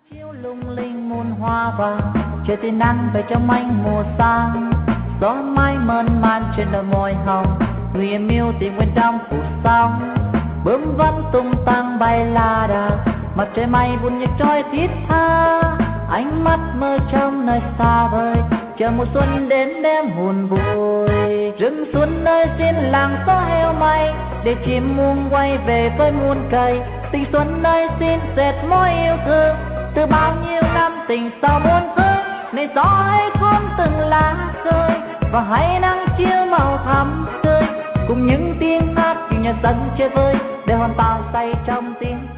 chiếu lung linh muôn hoa vàng, trời thì nắng về trong anh mùa sang, gió mãi mơn man trên đôi môi hồng, người em yêu tìm quên trong cuộc sống, bướm vẫn tung tăng bay la đà, mặt trời mây buồn nhịp trôi thiết tha, ánh mắt mơ trong nơi xa vời, chờ mùa xuân đến đêm buồn vui. Rừng xuân nơi xin làng gió heo may, để chim muông quay về với muôn cây, tình xuân nơi xin dệt mối yêu thương, từ bao nhiêu năm tình sao muôn phương. Này gió hãy cuốn từng lá rơi, và hãy nắng chiếu màu thắm tươi, cùng những tiếng hát yêu nhạc dẫn chơi vơi, để hồn ta say trong tiếng